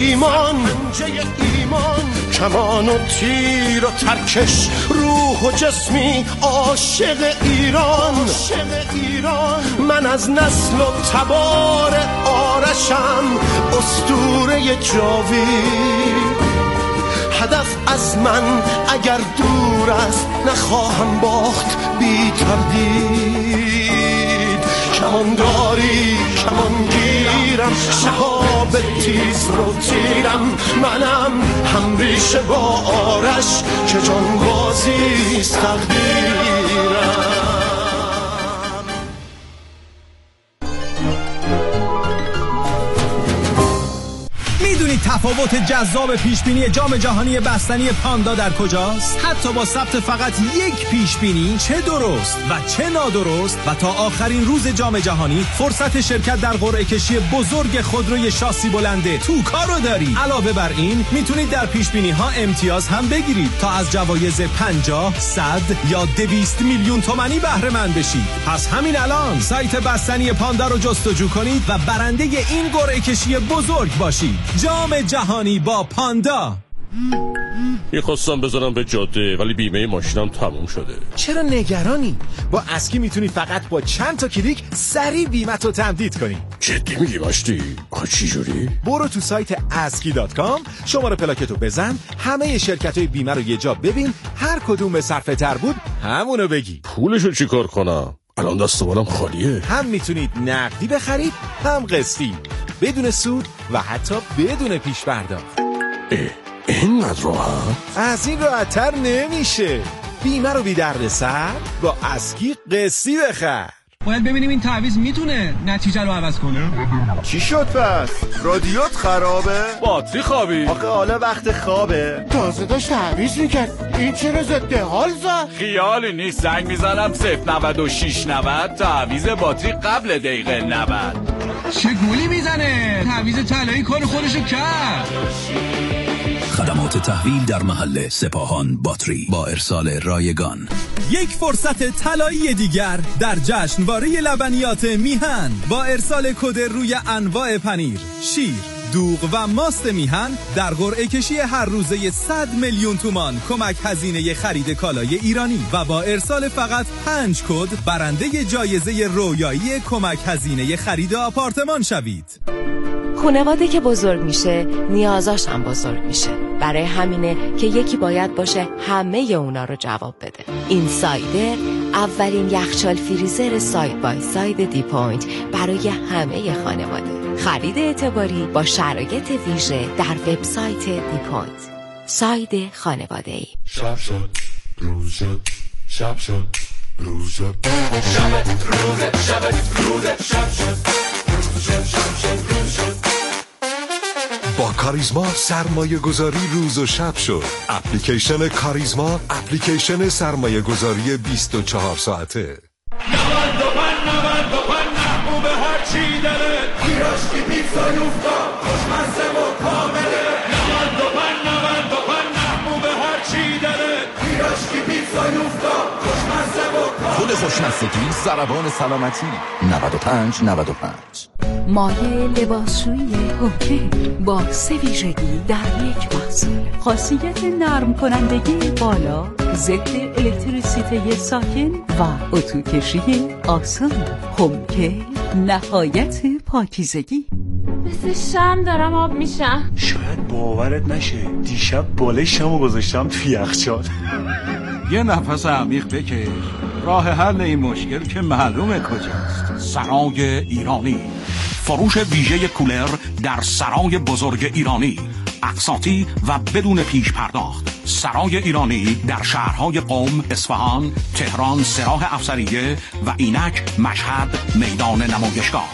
ایمان کمان و تیر و ترکش روح و جسمی عاشق ایران من از نسل و تبار آرشم اسطوره جاوید هدف از من اگر دور است نخواهم باخت بی تردید کمانداری کمانگیرم شهاب تیز رو تیرم منم هم ریشه با آرش که جانبازی است تقدیرم تفاوت جذاب پیشبینی جام جهانی بستنی پاندا در کجاست؟ حتی با ثبت فقط یک پیشبینی چه درست و چه نادرست و تا آخرین روز جام جهانی فرصت شرکت در قرعه کشی بزرگ خودروی شاسی بلنده توکا رو داری. علاوه بر این میتونید در پیشبینی ها امتیاز هم بگیرید تا از جوایز 50 100 یا 200 میلیون تومانی بهره مند بشید. پس همین الان سایت بستنی پاندا رو جستجو کنید و برنده این قرعه کشی بزرگ باشید. جام جهانی با پاندا. میخواستم بذارم به جاده ولی بیمه ماشینم تموم شده. چرا نگرانی؟ با اسکی میتونی فقط با چند تا کلیک سریع بیمه رو تمدید کنی. جدی میگی مشتی؟ آخه چی جوری؟ برو تو سایت aski.com شماره پلاکتو بزن، همه شرکت‌های بیمه رو یه جا ببین، هر کدوم به صرفه تر بود همونو بگی. پولشو چیکار کنم؟ الان دست بالم خالیه. هم میتونید نقدی بخرید هم قسطی، بدون سود و حتی بدون پیش پرداخت. اینقدر راحت؟ از این راحت‌تر نمیشه. بیمه رو بی دردسر با اسکی قسطی بخر. باید ببینیم این تعویض میتونه نتیجه رو عوض کنه. چی شد پس؟ رادیوت خرابه؟ باتری خوابید. آخه حالا وقت خوابه. تازه داشت تعویض میکرد. این چرا ضد حال زد؟ خیالی نیست، زنگ میزنم 09690 تعویض باتری قبل دقیقه 90. چه گولی میزنه؟ تعویض طلایی کار خودشو کرد. خدمات تحویل در محل سپاهان باتری با ارسال رایگان. یک فرصت طلایی دیگر در جشنواره لبنیات میهن با ارسال کد روی انواع پنیر، شیر، دوغ و ماست میهن در قرعه کشی هر روزه 100 میلیون تومان کمک هزینه خرید کالای ایرانی و با ارسال فقط 5 کد برنده جایزه رویایی کمک هزینه خرید آپارتمان شوید. خانواده که بزرگ میشه نیازاش هم بزرگ میشه. برای همینه که یکی باید باشه همه اونا رو جواب بده. این سایدر اولین یخچال فریزر ساید بای ساید دی پوینت برای همه خانواده. خرید اعتباری با شرایط ویژه در وبسایت دی پوینت. ساید خانواده‌ای. شب شد روز شد شب شد روز شد شب روز شب روز شب شد روز شد شب شد روز شد. با کاریزما سرمایه گذاری روز و شب شد. اپلیکیشن کاریزما اپلیکیشن سرمایه گذاری 24 ساعته. محبوب هر چی داره پیراشکی پیتزا یوفتا خوشمزه و کامله 95 محبوب هر چی داره پیراشکی پیتزا یوفتا خوشمزه و کامله. خود خوشمزگی ضربان سلامتی 95. مایه لباسشویی هوکه با 3 ویژگی در یک محصول. خاصیت نرم کنندگی بالا، ضد الکتریسیته ساکن و اتوکشی آسان. هوکه نهایت پاکیزگی. مثل شم دارم آب میشم. شاید باورت نشه دیشب بالشمو گذاشتم تو یخچال. یه نفس عمیق بکش، راه حل این مشکل که معلومه کجاست. سرای ایرانی، فروش ویژه کولر در سرای بزرگ ایرانی، اقساطی و بدون پیش پرداخت. سرای ایرانی در شهرهای قم، اصفهان، تهران، سراح افسریه و اینک مشهد میدان نمایشگاه.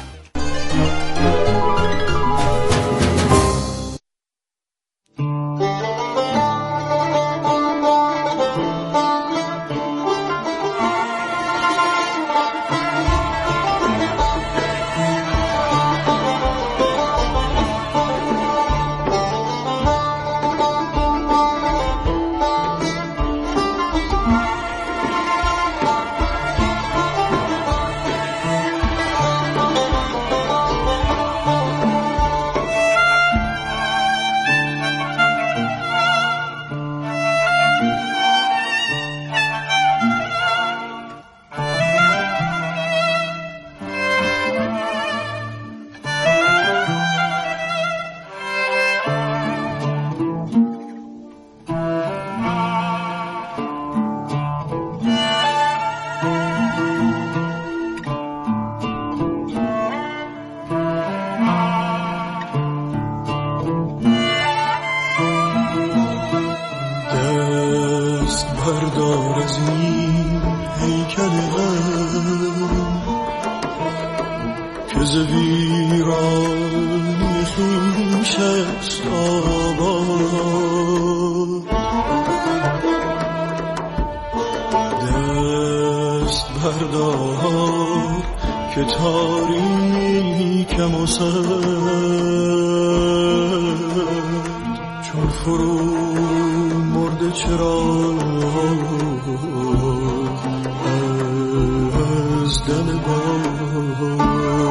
ز ویرانی خویش است آباد. دست بردار که تاریکم و سرد، چون فرو مرده چرا از دل باد.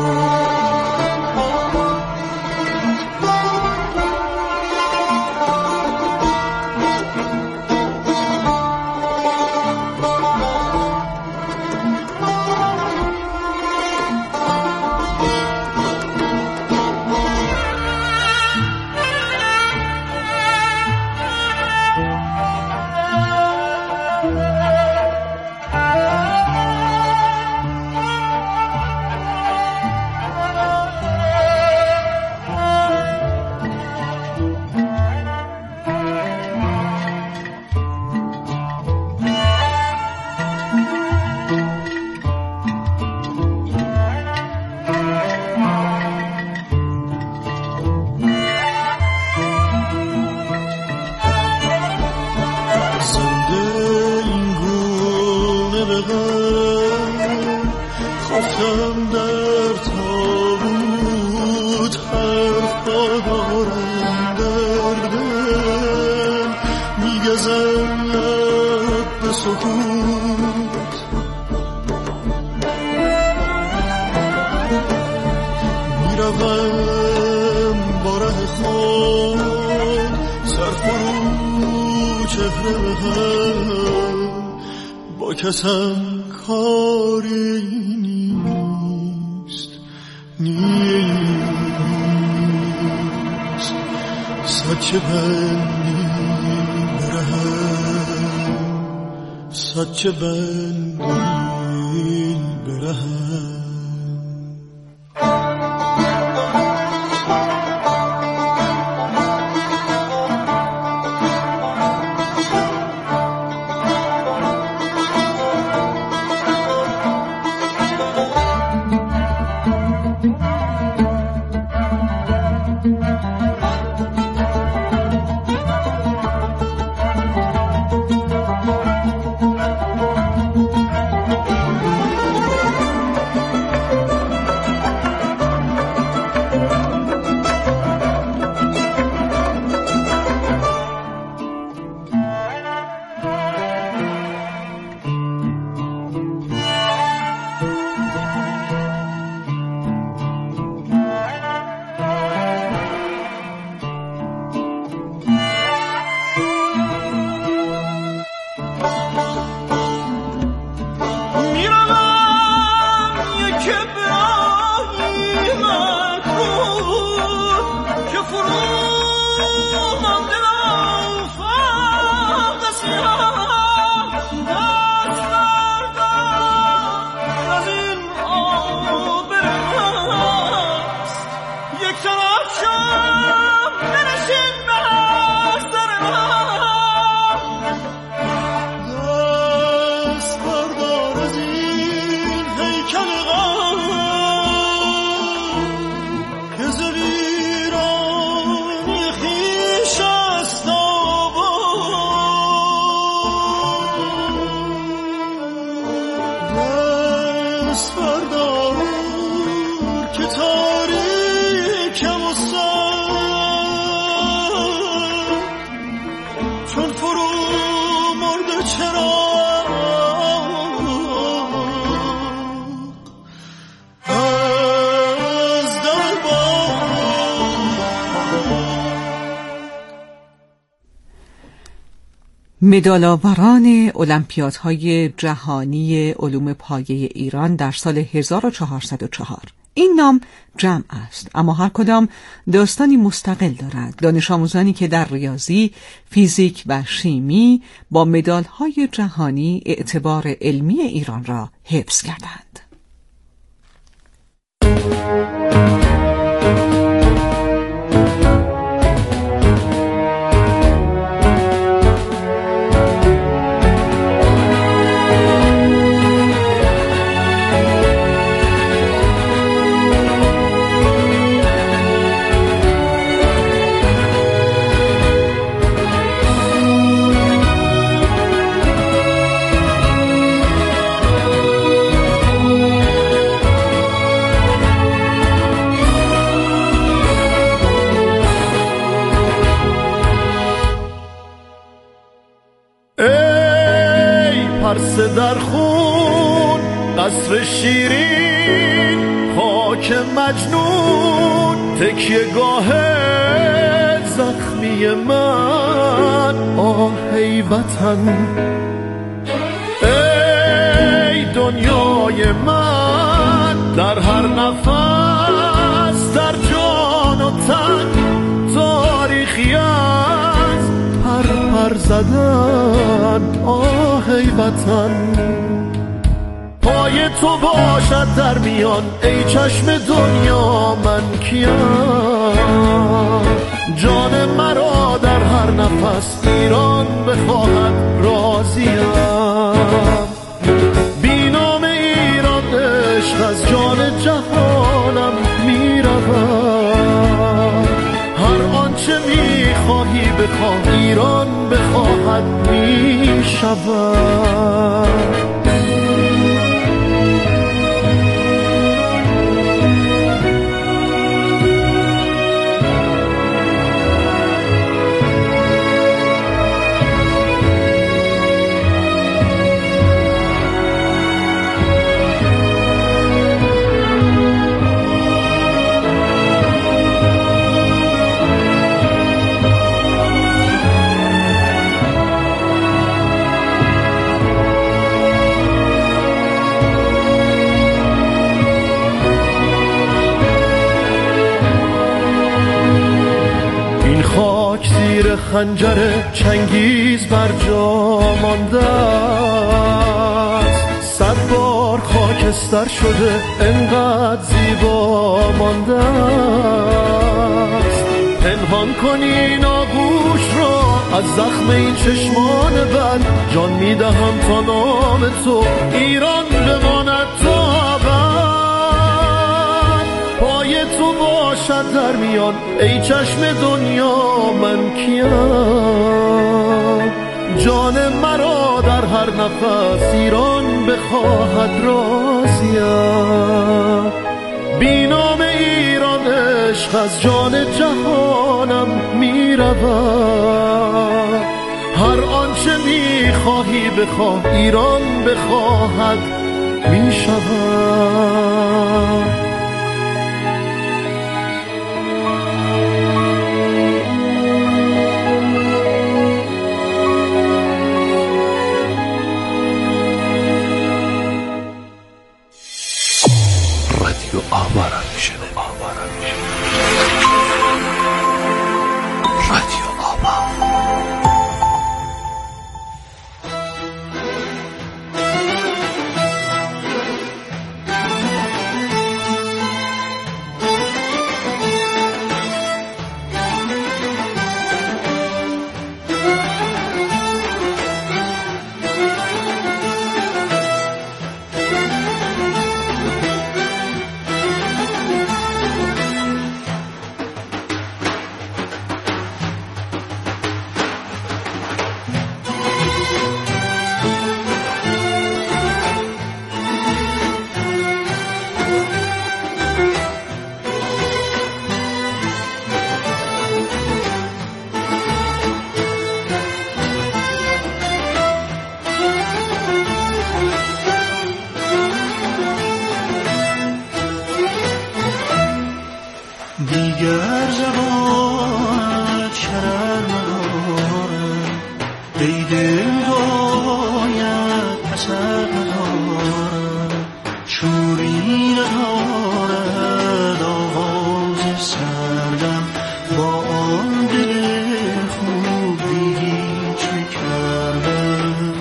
با کسم کاری نیست سچه بندی برهم، سچه بندی برهم. مدال‌آوران المپیادهای جهانی علوم پایه ایران در سال 1404. این نام جمع است، اما هر کدام داستانی مستقل دارد. دانش آموزانی که در ریاضی، فیزیک و شیمی با مدال‌های جهانی اعتبار علمی ایران را حفظ کردند. در خون، قصر شیرین خاک مجنون، تکیه گاه زخمی من. آه ای وطن، ای دنیای من، در هر نفس، در جان و تن، تاریخی از پر زدن. آه ای وطن، پای تو باشد در میان، ای چشم دنیا من کیم. جان مرا در هر نفس ایران بخواهد راضیم. بی نام ایران عشق از جان جهانم میرود. هر آنچه میخواهی بخواه، ایران بخواهد میشود. زیر خنجر چنگیز بر جا مانده است، 100 بار خاکستر شده انقدر زیبا مانده است. پنهان کنی این آغوش را از زخم این چشمان بد، جان میدهم تا نام تو ایران بماند تا ابد. پای تو باشد در میان، ای چشم دنیا من کیم. جان مرا در هر نفس ایران بخواهد راضیم. بی نام ایران عشق از جان جهانم میرود. هر آنچه میخواهی بخواه، ایران بخواهد میشود. رادیو آوا را میشنه. رادیو آوا. دیگر زبانت شرر ندارد، ای دل باید اثر ندارد، شوری ندارد آواز سردم، با آن دل خوب دیدی چه کردم.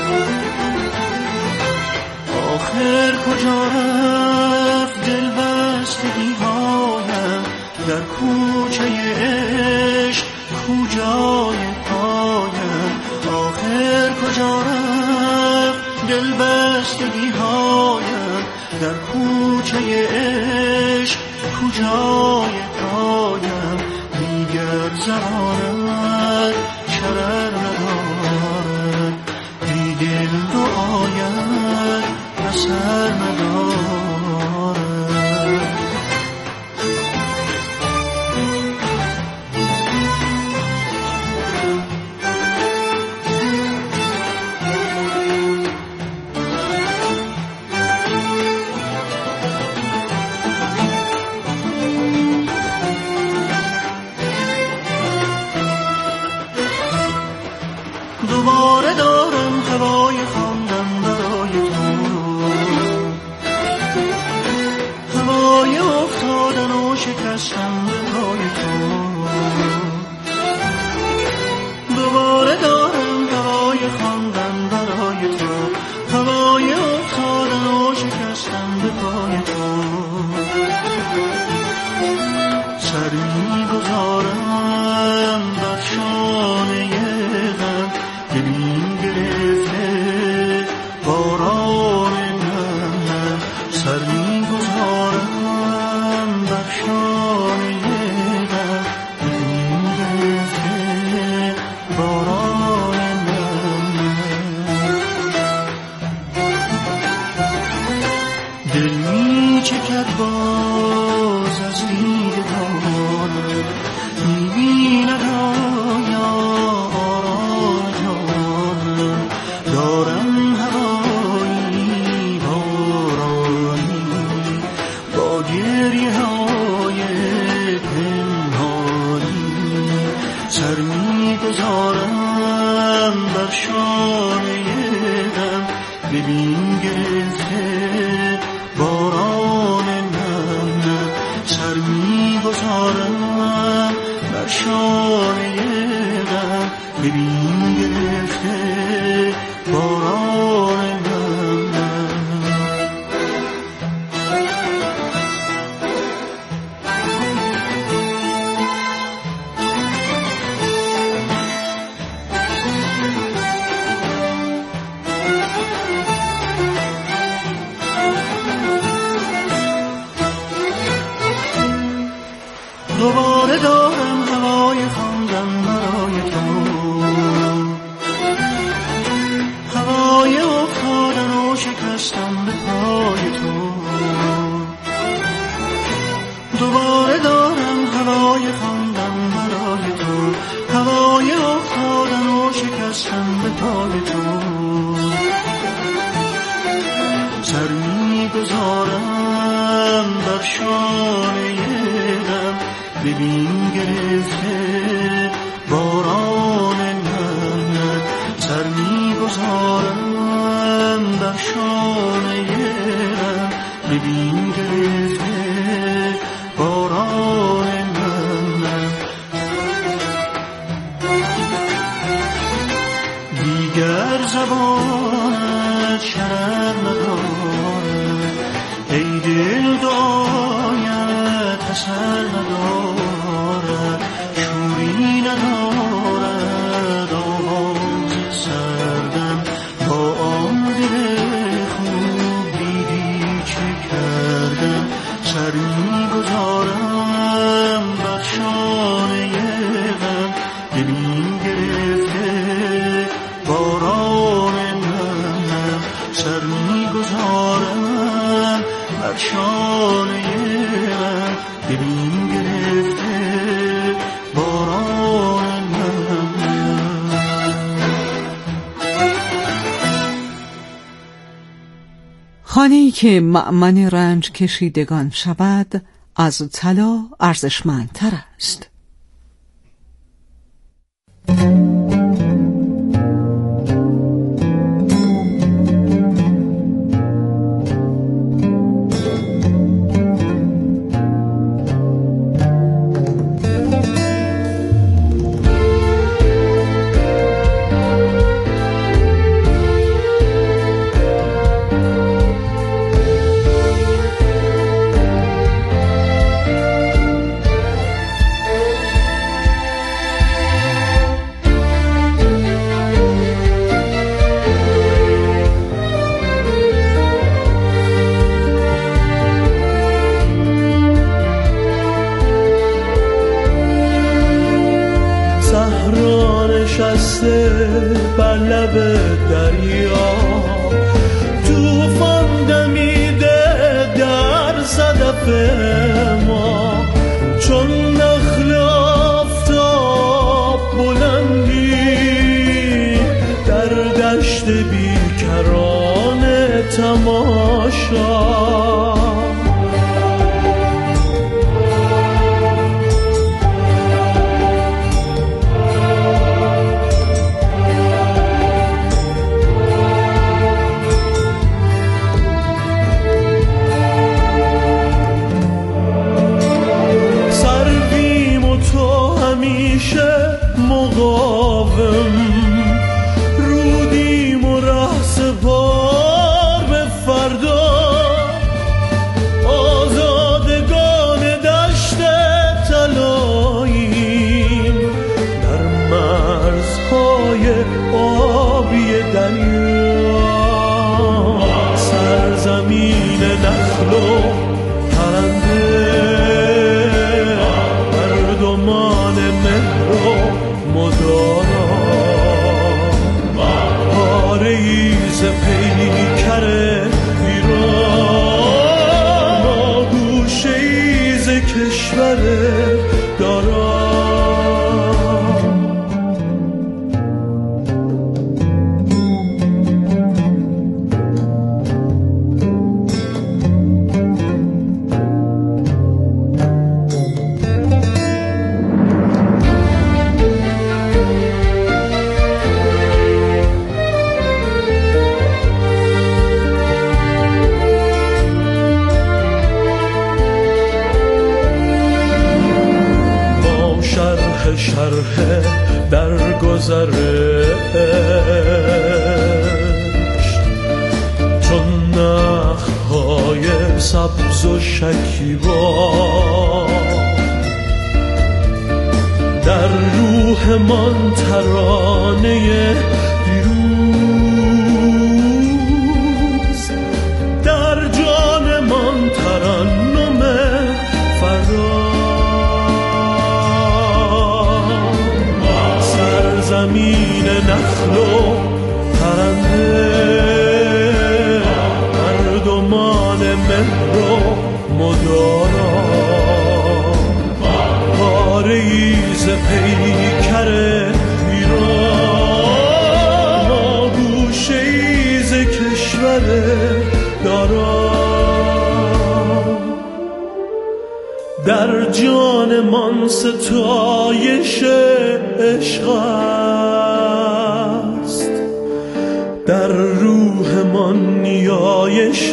آخر کجا رفت دل بستگی هایم، در کوچه عشق کجای پایم. آخر کجا رفت دل بستگی هایم، در کوچه عشق کجای پایم. دیگر زبانت شرر ندارد، بی دل دعاید اثر ندارد. دوباره دارم هوای خواندن برای تو، هوای افتادن و شکستن به پای تو. دوباره دارم هوای خواندن برای تو، هوای افتادن و شکستن به پای تو. سری می‌گذارم بر شانه غم، دلیم گرفته باران نم. سر می‌گذارم بر شانه غم، دلیم گرفته باران نم. دل می‌چکد باز از دیدگان، می‌بیند آیا آرام جان. دارم هوایی بارانی با گریه‌های پنهانی. سر می‌گذارم بر شانه غم، ببین گرفته باران نم. سر می‌گذارم بر شانه غم، ببین گرفته باران نم. دوباره دارم هوای خواندن برای تو، هوای افتادن و شکستن به پای تو. دوباره دارم هوای خواندن برای تو، هوای افتادن و شکستن به پای تو. سر می‌گذارم بر شانه غم، ببین گرفته باران نم. سر می‌گذارم بر شانه غم، ببین گرفته باران نم. دیگر زبانت شرر ندارد، ای دل دعایت اثر ندارد. شوری ندارد آواز سردم، با آن دل خوب دیدی چه کردم. سر می‌گذارم بر شانه غم، ببین گرفته باران نم. سر می‌گذارم بر شانه غم، ببین گرفته باران نم. خانه‌ای که مأمن رنج کشیدگان شود، از طلا ارزشمندتر است. نشسته بر لب دریا، طوفان دمیده در صدف ما، چون نخل آفتاب بلندی در دشت بیکران تماشا. مقاوم رودیم و ره سپار به فردا آزادگان دشت طلاییم در مرزهای آبی دریا سرزمین نخل و پرنده مردمان مهر و مدارا پاره‌ای ز پیکر ایران ما گوشه‌ای ز کشور دارا شرح در گذرش چون نخل‌های سبز و شکیبا در روحمان ترانه پیروز در جانمان ترنم فردا زمین نخل و پرنده مردمان مهر و مدارا پاره‌ای ز پیکر ایران ما گوشه‌ای ز کشور دارا در جانمان ستایش عشق است در روحمان نیایش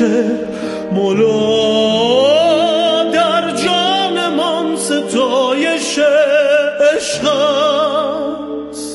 مولا در جانمان ستایش عشق است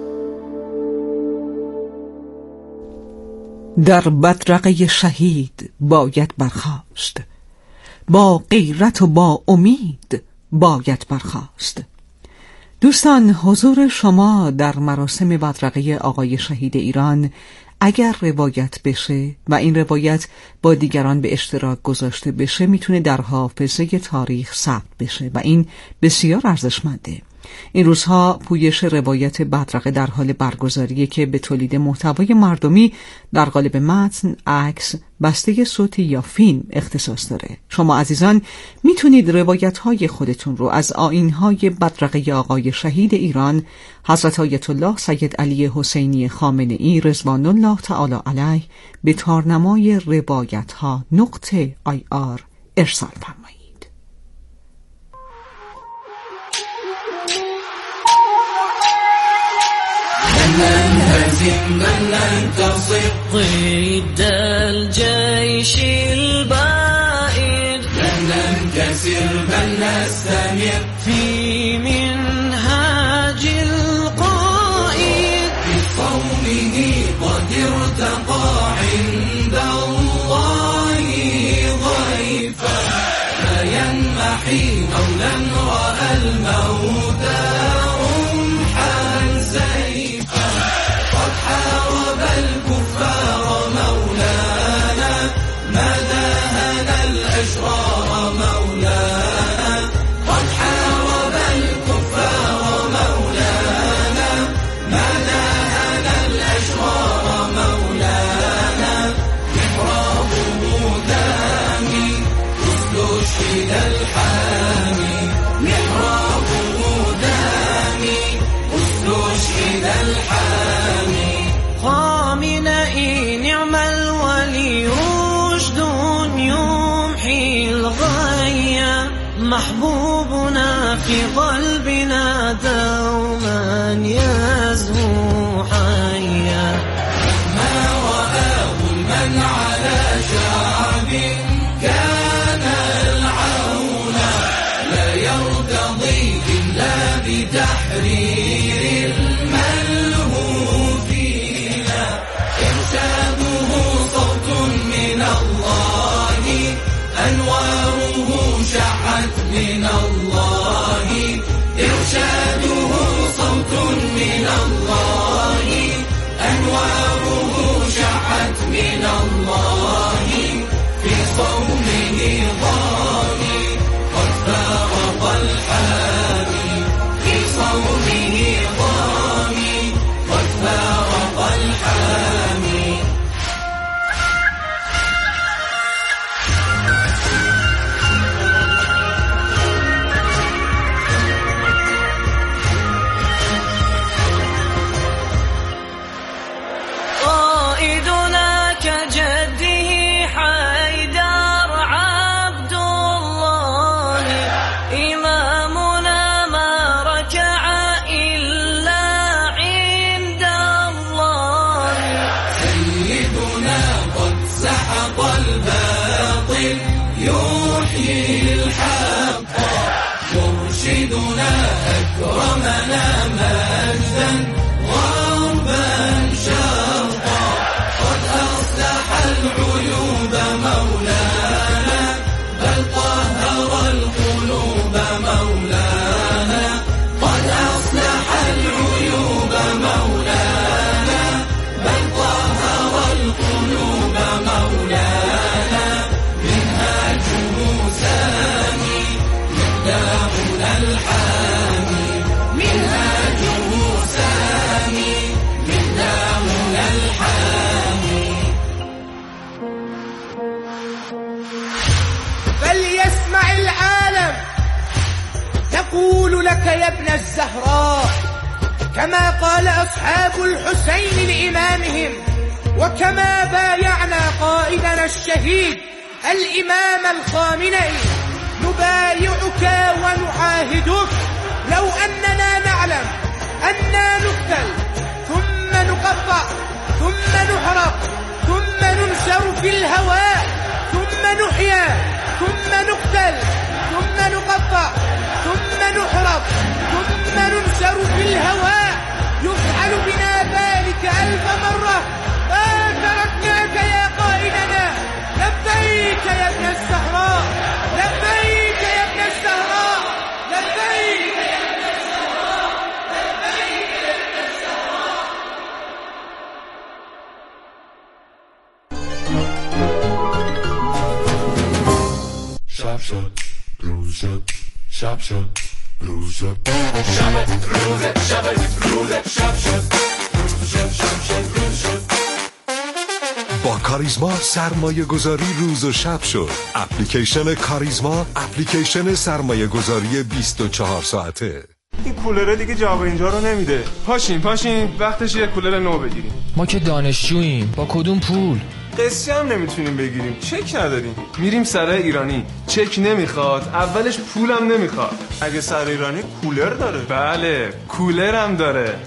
در بدرقه شهید باید برخاست با غیرت و با امید باید برخاست. دوستان، حضور شما در مراسم بدرقه آقای شهید ایران اگر روایت بشه و این روایت با دیگران به اشتراک گذاشته بشه میتونه در حافظه تاریخ ثبت بشه و این بسیار ارزشمنده. این روزها پویش روایت بدرقه در حال برگزاریه که به تولید محتوای مردمی در قالب متن، عکس، بسته صوتی یا فیلم اختصاص داره. شما عزیزان میتونید روایت‌های خودتون رو از آیین‌های بدرقه آقای شهید ایران حضرت آیت الله سید علی حسینی خامنه‌ای رضوان الله تعالی علیه به تارنمای روایت‌ها.ir ارسال فرمایید. لن هزم بل ننتصر ضد الجيش البائد لن ننكسر بل نستمر في منهاج القائد بصومه قد ارتقى عند الله ضيفا لا ينمحي مولا رأى الموت رمحا سيفا قد حارب الكفار مولانا ما داهن الأشرار مولانا قد حارب الكفار مولانا ما داهن الأشرار مولانا محرابه دامي استشهد الحامي محرابه دامي استشهد الحامي خامنئي نعم الولي رشد يمحي الغيا محبوبنا في قلبنا دوما يزهو حيا ما رآه من على شعب كان العون لا يرتضي إلا بتحرير أنواره شعت من الله في صومه ضامي قد فارق الحامي في صومه ضامي قد فارق الحامي قائدنا كجده حيدر عبد الله إمامنا ما ركع إلا عند الله سيدنا قد سحق الباطل يحيي الحق مرشدنا أكرمنا مجدا غربا شرقا قد أصلح العيوب مولانا بل طهر القلوب مولانا قد أصلح العيوب مولانا بل طهر القلوب مولانا منهاجه سامي مقدامنا الحامي منهاجه سامي مقدامنا الحامي فليسمع العالم نقول لك يا ابن الزهراء كما قال أصحاب الحسين لإمامهم وكما بايعنا قائدنا الشهيد الإمام الخامنئي نبايعك ونعاهدك لو أننا نعلم أننا نقتل ثم نقطع ثم نحرق ثم ننشر في الهواء ثم نحيا ثم نقتل ثم نقطع ثم نحرق ثم ننشر في الهواء يفعل بنا ذلك 1000 مرة ما تركناك يا قائدنا لبيك يا ابن الزهراء لبيك يا ابن الزهراء لبيك يا ابن الزهراء لبيك يا ابن الزهراء. شب شد روز شد شب شد روز شد شب روز شب روز شب شد روز شد شب شد روز شد. با کاریزما سرمایه گذاری روز و شب شد. اپلیکیشن کاریزما اپلیکیشن سرمایه گذاری 24 ساعته. این کولره دیگه جواب اینجا رو نمیده. پاشین وقتش یه کولر نو بگیریم. ما که دانشجوییم، با کدوم پول؟ قسطی هم نمیتونیم بگیریم، چک نداریم. میریم سرای ایرانی، چک نمیخواد، اولش پولم نمیخواد. اگه سرای ایرانی کولر داره؟ بله، کولر هم داره.